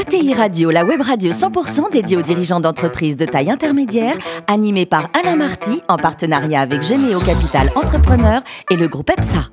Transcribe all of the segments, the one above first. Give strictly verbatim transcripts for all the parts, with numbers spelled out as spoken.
E T I Radio, la web radio cent pour cent dédiée aux dirigeants d'entreprises de taille intermédiaire, animée par Alain Marty, en partenariat avec Généo Capital Entrepreneur et le groupe EPSA.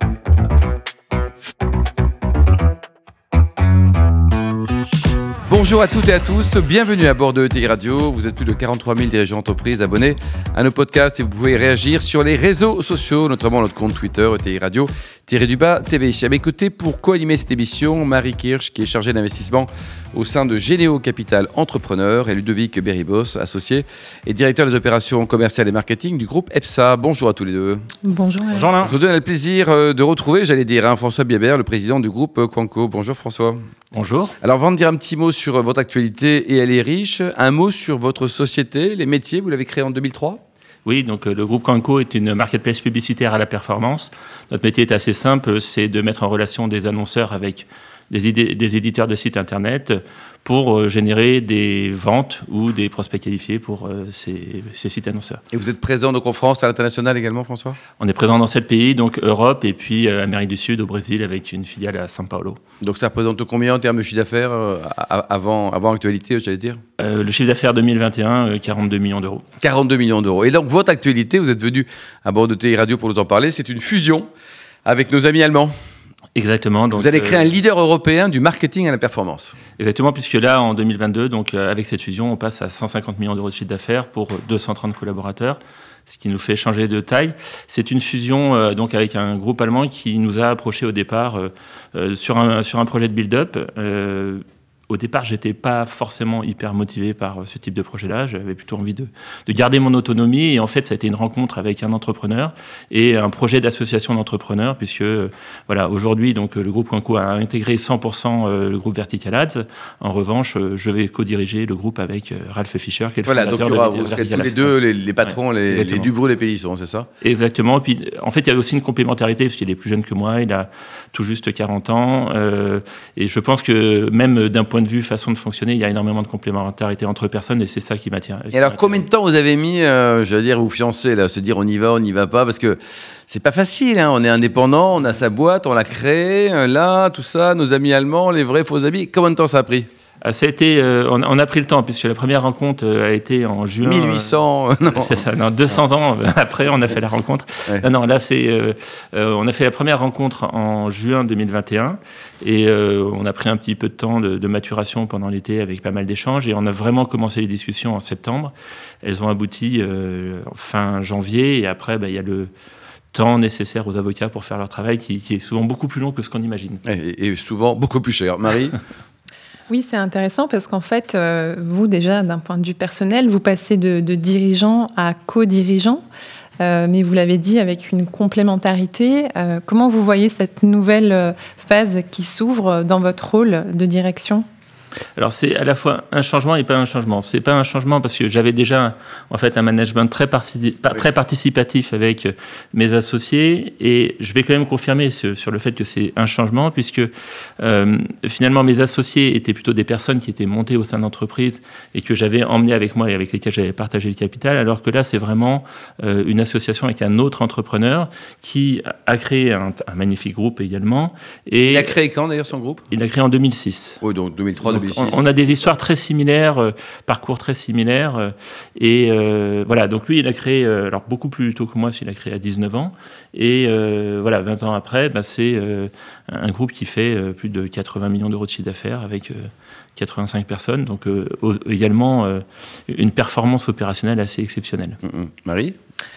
Bonjour à toutes et à tous, bienvenue à bord de E T I Radio. Vous êtes plus de quarante-trois mille dirigeants d'entreprises abonnés à nos podcasts et vous pouvez réagir sur les réseaux sociaux, notamment notre compte Twitter, E T I Radio, tiré du bas T V. À mes côtés, pour co-animer cette émission, Marie Kirsch, qui est chargée d'investissement au sein de Généo Capital Entrepreneur, et Ludovic Berribos, associé et directeur des opérations commerciales et marketing du groupe EPSA. Bonjour à tous les deux. Bonjour. Bonjour. Je vous donne le plaisir de retrouver, j'allais dire, hein, François Biebert, le président du groupe Quanco. Bonjour François. Bonjour. Alors, avant de dire un petit mot sur votre actualité, et elle est riche, un mot sur votre société, les métiers, vous l'avez créé en deux mille trois ? Oui, donc euh, le groupe Quanco est une marketplace publicitaire à la performance. Notre métier est assez simple, c'est de mettre en relation des annonceurs avec des, idées, des éditeurs de sites internet pour euh, générer des ventes ou des prospects qualifiés pour euh, ces, ces sites annonceurs. Et vous êtes présent donc en France, à l'international également, François ? On est présent dans sept pays, donc Europe et puis euh, Amérique du Sud, au Brésil, avec une filiale à São Paulo. Donc ça représente combien en termes de chiffre d'affaires euh, avant, avant actualité, j'allais dire ? euh, Le chiffre d'affaires deux mille vingt et un, euh, quarante-deux millions d'euros. quarante-deux millions d'euros. Et donc votre actualité, vous êtes venu à bord de T I Radio pour nous en parler, c'est une fusion avec nos amis allemands. Exactement. Donc, vous allez créer euh, un leader européen du marketing à la performance. Exactement, puisque là, en deux mille vingt-deux, donc, euh, avec cette fusion, on passe à cent cinquante millions d'euros de chiffre d'affaires pour deux cent trente collaborateurs, ce qui nous fait changer de taille. C'est une fusion euh, donc, avec un groupe allemand qui nous a approchés au départ euh, euh, sur, un, sur un projet de build-up. Euh, Au départ, j'étais pas forcément hyper motivé par ce type de projet-là. J'avais plutôt envie de, de garder mon autonomie. Et en fait, ça a été une rencontre avec un entrepreneur et un projet d'association d'entrepreneurs, puisque voilà, aujourd'hui, donc le groupe Quanco a intégré cent pour cent le groupe Vertical Ads. En revanche, je vais co-diriger le groupe avec Ralph Fischer, qui est le voilà, fondateur donc il y aura, de vous serez Vertical tous les Ads. deux les, les patrons, ouais, les, les Dubrou, les Pélisson, c'est ça ? Exactement. Et puis, en fait, il y a aussi une complémentarité, parce qu'il est plus jeune que moi. Il a tout juste quarante ans. Euh, et je pense que même d'un point de vue façon de fonctionner, il y a énormément de complémentarité entre personnes et c'est ça qui m'attire. Et alors, combien de temps vous avez mis, euh, j'allais dire, vous fiancez, là, se dire on y va, on n'y va pas, parce que c'est pas facile, hein, on est indépendant, on a sa boîte, on l'a créée, là, tout ça, nos amis allemands, les vrais faux amis. Combien de temps ça a pris ? Ça a été, euh, on, on a pris le temps, puisque la première rencontre euh, a été en juin. mille huit cents, euh, non. C'est ça, non, deux cents ans après, on a fait la rencontre. Ouais. Non, non, là, c'est, euh, euh, on a fait la première rencontre en juin deux mille vingt et un, et euh, on a pris un petit peu de temps de, de maturation pendant l'été avec pas mal d'échanges, et on a vraiment commencé les discussions en septembre. Elles ont abouti euh, fin janvier, et après, bah, il y a le temps nécessaire aux avocats pour faire leur travail, qui, qui est souvent beaucoup plus long que ce qu'on imagine. Et, et souvent beaucoup plus cher. Marie ? Oui, c'est intéressant parce qu'en fait, euh, vous déjà, d'un point de vue personnel, vous passez de, de dirigeant à co-dirigeant, euh, mais vous l'avez dit avec une complémentarité. Euh, comment vous voyez cette nouvelle phase qui s'ouvre dans votre rôle de direction ? Alors c'est à la fois un changement et pas un changement. C'est pas un changement parce que j'avais déjà en fait un management très, parti- très participatif avec mes associés et je vais quand même confirmer ce, sur le fait que c'est un changement puisque euh, finalement mes associés étaient plutôt des personnes qui étaient montées au sein de l'entreprise et que j'avais emmené avec moi et avec lesquelles j'avais partagé le capital, alors que là c'est vraiment euh, une association avec un autre entrepreneur qui a créé un, un magnifique groupe également. Et il a créé quand d'ailleurs son groupe ? Il l'a créé en deux mille six. Oui, donc deux mille trois, deux mille six. On, on a des histoires très similaires, euh, parcours très similaires. Euh, et euh, voilà, donc lui, il a créé, euh, alors beaucoup plus tôt que moi, il a créé à dix-neuf ans. Et euh, voilà, vingt ans après, bah, c'est euh, un groupe qui fait euh, plus de quatre-vingts millions d'euros de chiffre d'affaires avec euh, quatre-vingt-cinq personnes. Donc euh, également euh, une performance opérationnelle assez exceptionnelle. Mmh, mmh. Marie ?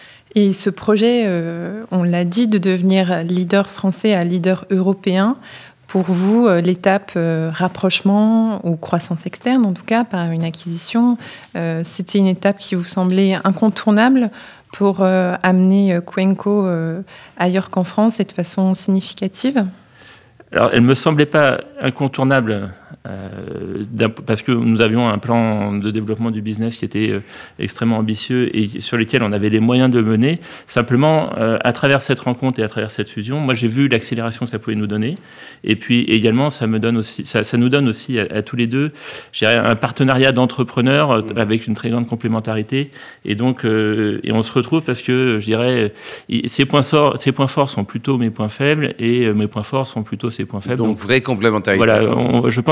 Et ce projet, euh, on l'a dit, de devenir leader français à leader européen, pour vous, l'étape euh, rapprochement ou croissance externe, en tout cas, par une acquisition, euh, c'était une étape qui vous semblait incontournable pour euh, amener Quanco euh, ailleurs qu'en France et de façon significative ? Alors, elle ne me semblait pas incontournable euh, parce que nous avions un plan de développement du business qui était euh, extrêmement ambitieux et sur lequel on avait les moyens de mener. Simplement, euh, à travers cette rencontre et à travers cette fusion, moi j'ai vu l'accélération que ça pouvait nous donner. Et puis également, ça, me donne aussi, ça, ça nous donne aussi à, à tous les deux un partenariat d'entrepreneurs euh, avec une très grande complémentarité. Et donc, euh, et on se retrouve parce que, je dirais, ces points, so- ces points forts sont plutôt mes points faibles et euh, mes points forts sont plutôt ses points faibles. Donc, donc vraie complémentarité. Voilà, on, je pense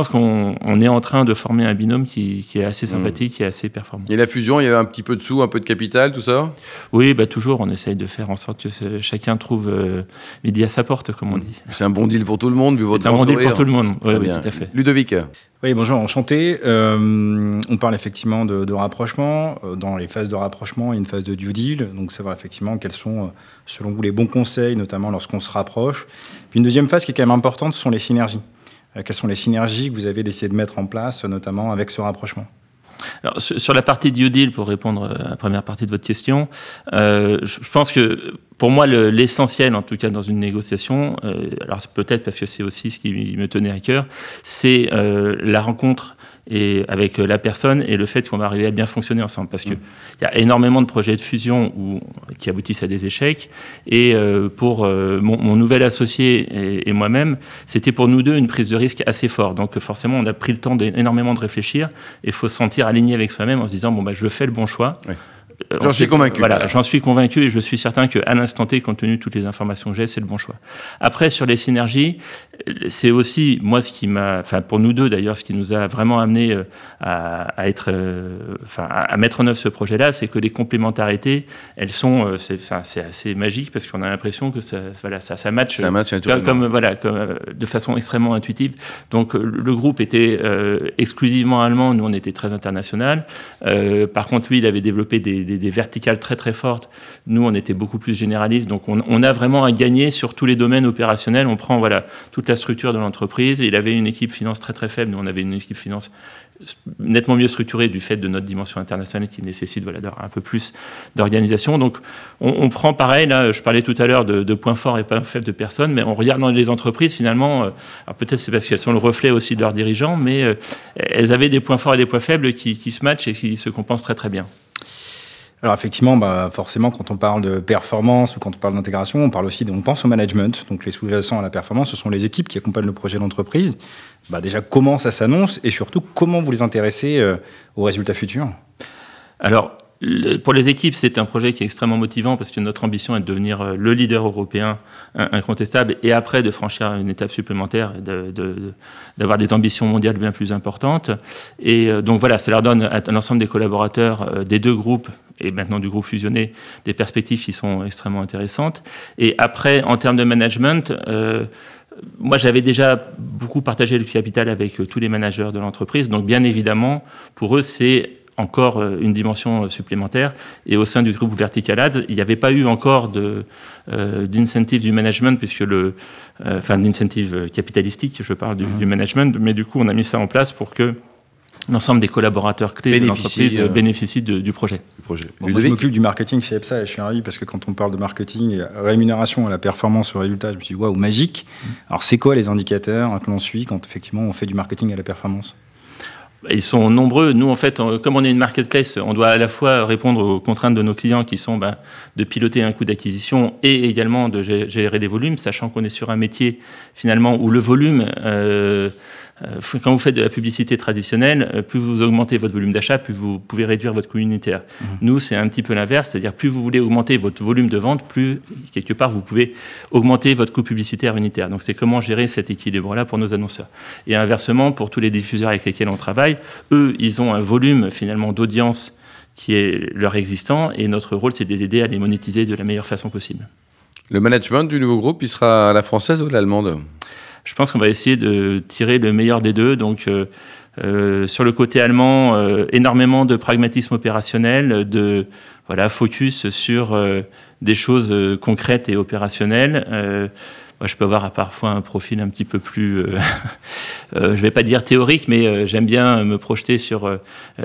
pense qu'on on est en train de former un binôme qui, qui est assez sympathique, mmh. qui est assez performant. Et la fusion, il y avait un petit peu de sous, un peu de capital, tout ça ? Oui, bah, toujours, on essaye de faire en sorte que chacun trouve euh, midi à sa porte, comme on dit. C'est un bon deal pour tout le monde, vu votre C'est un bon deal pour tout le monde, oui, oui, tout à fait. Ludovic ? Oui, bonjour, enchanté. Euh, on parle effectivement de, de rapprochement. Dans les phases de rapprochement, il y a une phase de due deal. Donc, savoir effectivement quels sont, selon vous, les bons conseils, notamment lorsqu'on se rapproche. Puis une deuxième phase qui est quand même importante, ce sont les synergies. Euh, quelles sont les synergies que vous avez décidé de mettre en place, notamment avec ce rapprochement ? Alors, sur la partie due deal, pour répondre à la première partie de votre question, euh, je pense que pour moi, le, l'essentiel, en tout cas dans une négociation, euh, alors c'est peut-être parce que c'est aussi ce qui me tenait à cœur, c'est euh, la rencontre et avec la personne et le fait qu'on va arriver à bien fonctionner ensemble. Parce qu'il mmh. y a énormément de projets de fusion où, qui aboutissent à des échecs. Et euh, pour euh, mon, mon nouvel associé et, et moi-même, c'était pour nous deux une prise de risque assez forte. Donc forcément, on a pris le temps d'énormément de réfléchir. Et il faut se sentir aligné avec soi-même en se disant, bon, bah, je fais le bon choix. Oui. J'en suis convaincu. Voilà, voilà, j'en suis convaincu et je suis certain qu'à l'instant T, compte tenu de toutes les informations que j'ai, c'est le bon choix. Après, sur les synergies, c'est aussi, moi, ce qui m'a, enfin, pour nous deux d'ailleurs, ce qui nous a vraiment amené à, à être, enfin, à mettre en œuvre ce projet-là, c'est que les complémentarités, elles sont, c'est, enfin, c'est assez magique parce qu'on a l'impression que ça, voilà, ça, ça match, ça match comme, comme, voilà, comme, de façon extrêmement intuitive. Donc, le groupe était euh, exclusivement allemand, nous, on était très international. Euh, par contre, lui, il avait développé des Des, des verticales très très fortes. Nous, on était beaucoup plus généralistes. Donc, on, on a vraiment à gagner sur tous les domaines opérationnels. On prend voilà, toute la structure de l'entreprise. Il avait une équipe finance très très faible. Nous, on avait une équipe finance nettement mieux structurée du fait de notre dimension internationale qui nécessite voilà, un peu plus d'organisation. Donc, on, on prend pareil. Là, je parlais tout à l'heure de, de points forts et points faibles de personnes, mais on regarde dans les entreprises, finalement, euh, alors peut-être c'est parce qu'elles sont le reflet aussi de leurs dirigeants, mais euh, elles avaient des points forts et des points faibles qui, qui se matchent et qui se compensent très très bien. Alors effectivement, bah forcément, quand on parle de performance ou quand on parle d'intégration, on parle aussi, de, on pense au management. Donc les sous-jacents à la performance, ce sont les équipes qui accompagnent le projet d'entreprise. Bah déjà, comment ça s'annonce et surtout, comment vous les intéressez euh, aux résultats futurs ? Alors, le, pour les équipes, c'est un projet qui est extrêmement motivant parce que notre ambition est de devenir le leader européen incontestable et après de franchir une étape supplémentaire et de, de, de, d'avoir des ambitions mondiales bien plus importantes. Et euh, donc voilà, ça leur donne à l'ensemble des collaborateurs euh, des deux groupes et maintenant du groupe fusionné, des perspectives qui sont extrêmement intéressantes. Et après, en termes de management, euh, moi, j'avais déjà beaucoup partagé le capital avec euh, tous les managers de l'entreprise. Donc, bien évidemment, pour eux, c'est encore euh, une dimension supplémentaire. Et au sein du groupe Vertical Ads, il n'y avait pas eu encore de, euh, d'incentive du management, puisque le, euh, enfin, d'incentive capitalistique, je parle du, mmh. du management, mais du coup, on a mis ça en place pour que l'ensemble des collaborateurs clés bénéficie, de l'entreprise euh, bénéficient de, du projet. Du projet. Bon, moi, je m'occupe du marketing chez EPSA et je suis ravi parce que quand on parle de marketing, rémunération à la performance au résultat, je me suis dit waouh, magique. Mmh. Alors, c'est quoi les indicateurs que l'on suit quand effectivement on fait du marketing à la performance ? Ils sont nombreux. Nous, en fait, on, comme on est une marketplace, on doit à la fois répondre aux contraintes de nos clients qui sont bah, de piloter un coût d'acquisition et également de gérer des volumes, sachant qu'on est sur un métier finalement où le volume... Euh, Quand vous faites de la publicité traditionnelle, plus vous augmentez votre volume d'achat, plus vous pouvez réduire votre coût unitaire. Mmh. Nous, c'est un petit peu l'inverse, c'est-à-dire plus vous voulez augmenter votre volume de vente, plus, quelque part, vous pouvez augmenter votre coût publicitaire unitaire. Donc, c'est comment gérer cet équilibre-là pour nos annonceurs. Et inversement, pour tous les diffuseurs avec lesquels on travaille, eux, ils ont un volume, finalement, d'audience qui est leur existant, et notre rôle, c'est de les aider à les monétiser de la meilleure façon possible. Le management du nouveau groupe, il sera à la française ou à l'allemande ? Je pense qu'on va essayer de tirer le meilleur des deux. Donc, euh, euh, sur le côté allemand, euh, énormément de pragmatisme opérationnel, de voilà, focus sur euh, des choses euh, concrètes et opérationnelles. Euh, moi, je peux avoir parfois un profil un petit peu plus, euh, euh, je vais pas dire théorique, mais euh, j'aime bien me projeter sur, euh,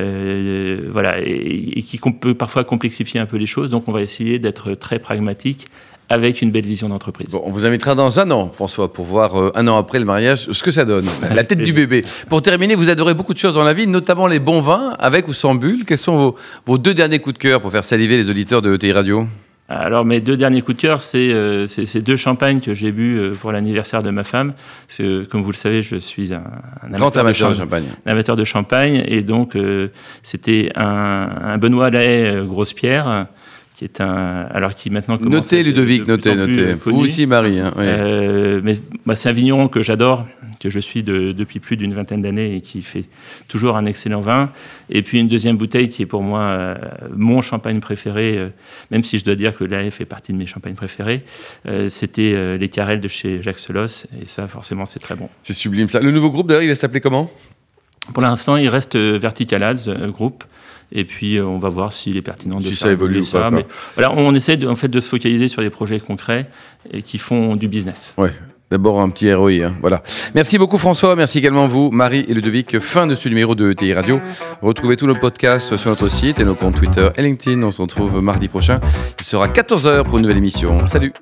euh, voilà, et, et qui peut parfois complexifier un peu les choses. Donc, on va essayer d'être très pragmatique, avec une belle vision d'entreprise. Bon, on vous invitera dans un an, François, pour voir euh, un an après le mariage ce que ça donne, la tête du bébé. Pour terminer, vous adorez beaucoup de choses dans la vie, notamment les bons vins, avec ou sans bulles. Quels sont vos, vos deux derniers coups de cœur pour faire saliver les auditeurs de E T I Radio ? Alors, mes deux derniers coups de cœur, c'est, euh, c'est, c'est deux champagnes que j'ai bu euh, pour l'anniversaire de ma femme. Parce que, comme vous le savez, je suis un, un grand amateur de, champ- de champagne. Un amateur de champagne. Et donc, euh, c'était un, un Benoît Lahaye euh, Grosse Pierre, qui est un, alors qui maintenant commence. Notez Ludovic, notez, notez. Vous aussi, Marie. Hein, oui. euh, mais bah, c'est un vigneron que j'adore, que je suis de, depuis plus d'une vingtaine d'années et qui fait toujours un excellent vin. Et puis une deuxième bouteille qui est pour moi euh, mon champagne préféré, euh, même si je dois dire que l'A F fait partie de mes champagnes préférés, euh, c'était euh, les Carrel de chez Jacques Selos. Et ça, forcément, c'est très bon. C'est sublime ça. Le nouveau groupe, d'ailleurs, il va s'appeler comment ? Pour l'instant, il reste euh, Vertical Ads euh, Group. Et puis, euh, on va voir s'il est pertinent de si faire ça évolue ou ça. pas. Mais voilà, on essaie de, en fait de se focaliser sur des projets concrets et qui font du business. Ouais. D'abord un petit R O I, hein. Voilà. Merci beaucoup François, merci également vous, Marie et Ludovic. Fin de ce numéro de E T I Radio. Retrouvez tous nos podcasts sur notre site et nos comptes Twitter et LinkedIn. On se retrouve mardi prochain. Il sera quatorze heures pour une nouvelle émission. Salut.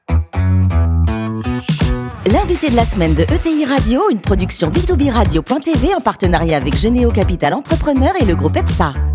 L'invité de la semaine de E T I Radio, une production B deux B radio point T V en partenariat avec Généo Capital Entrepreneur et le groupe E P S A.